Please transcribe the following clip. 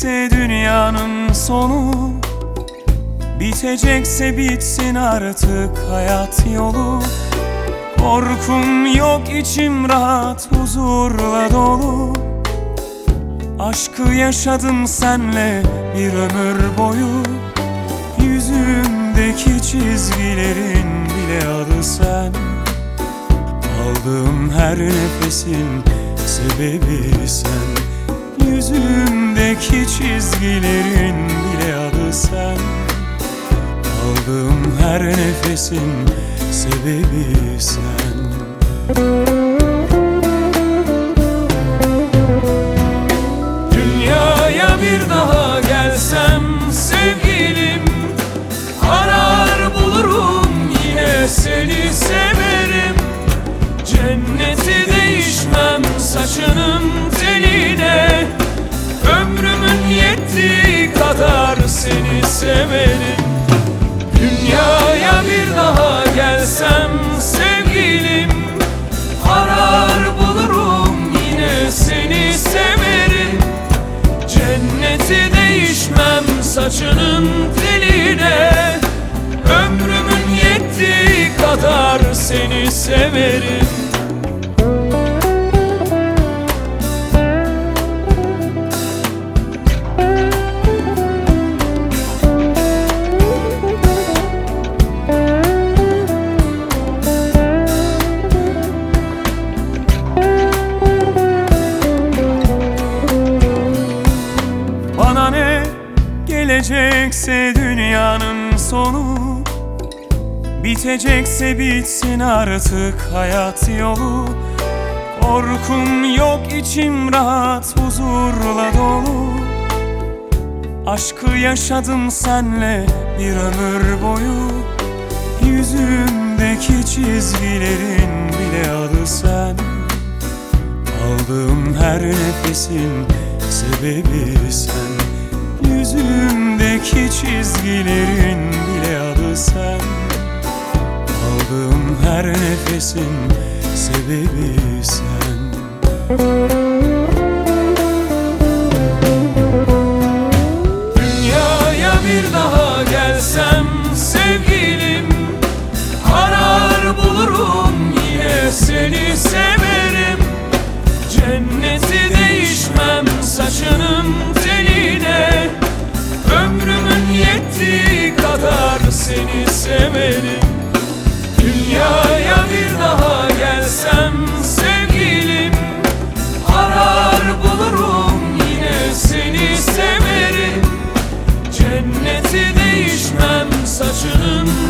Bitecekse dünyanın sonu, bitecekse bitsin artık hayat yolu. Korkum yok, içim rahat, huzurla dolu. Aşkı yaşadım senle bir ömür boyu. Yüzümdeki çizgilerin bile adı sen. Aldığım her nefesin sebebi sen. Yüzümdeki çizgilerin bile adı sen. Aldığım her nefesin sebebi sen. Dünyaya bir daha gelsem sevgilim, arar bulurum yine seni severim. Cenneti değişmem saçının teline, ömrümün yettiği kadar seni severim. Dünyaya bir daha gelsem sevgilim, arar bulurum yine seni severim. Cenneti değişmem saçının teline, ömrümün yettiği kadar seni severim. Bana ne gelecekse dünyanın sonu, bitecekse bitsin artık hayat yolu. Korkum yok, içim rahat, huzurla dolu. Aşkı yaşadım senle bir ömür boyu. Yüzümdeki çizgilerin bile adı sen. Aldığım her nefesin sebebi sen. Yüzümdeki çizgilerin bile adı sen. Aldığım her nefesin sebebi sen. Dünyaya bir daha gelsem sevgilim, arar bulurum yine seni severim. Cenneti değişmem saçının teline, ömrümün yettiği kadar seni severim. Dünyaya bir daha gelsem sevgilim, arar bulurum yine seni severim. Cenneti değişmem saçının